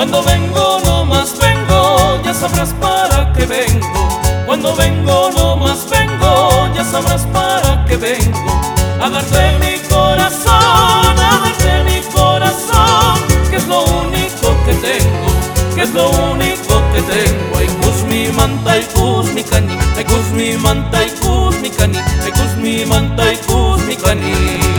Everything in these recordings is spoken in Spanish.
Cuando vengo, no más vengo, ya sabrás para qué vengo. Cuando vengo, no más vengo, ya sabrás para qué vengo. A darte mi corazón, a darte mi corazón, que es lo único que tengo, que es lo único que tengo. Ay, mi manta y mi cani, ay, mi manta y mi cani, ay, mi manta y mi cani.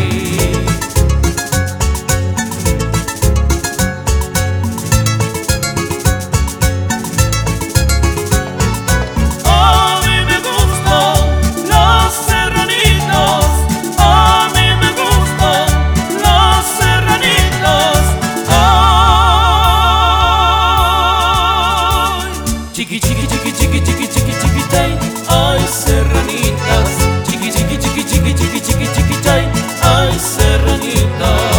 Chiqui chiqui chiqui chiqui chiqui chiqui chiqui chay, ay serranitas. Chiqui chiqui chiqui chiqui chiqui chiqui chiqui chay, ay serranitas.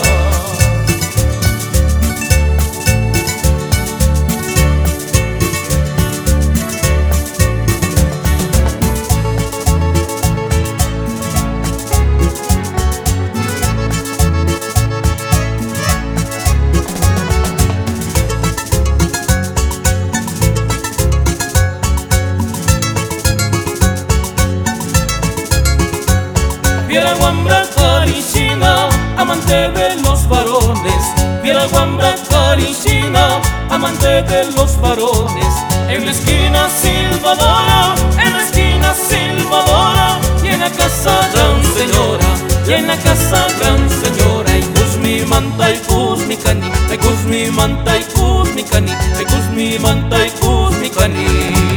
Viera guambra carichina, amante de los varones. Viera guambra carichina, amante de los varones. En la esquina silbadora, en la esquina silbadora. Y en la casa gran señora, y en la casa gran señora. Y mi manta y mi cani, y mi manta y mi cani, y mi manta y mi cani.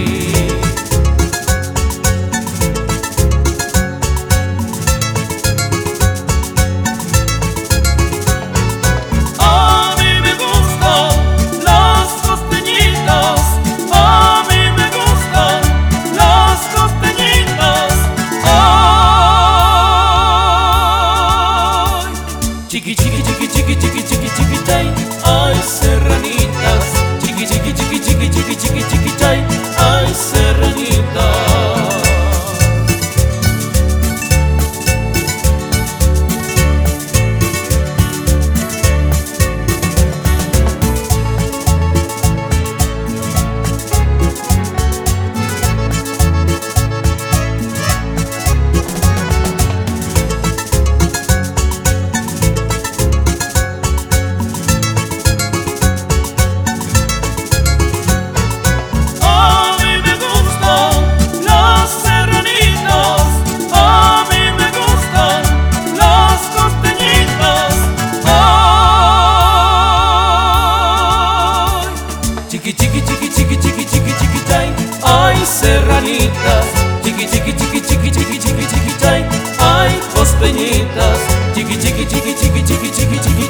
Chiqui chiqui chiqui chiqui chiqui chiqui chiqui chay, ay serranitas. Chiqui chiqui chiqui chiqui chiqui chiqui chiqui chay, ay serranitas. Chiqui chiqui chiqui chiqui chiqui chiqui chiqui chay, ay serranitas. Chiqui chiqui chiqui chiqui chiqui chiqui chiqui chay, ay costeñitas. Chiqui chiqui chiqui chiqui chiqui chiqui chiqui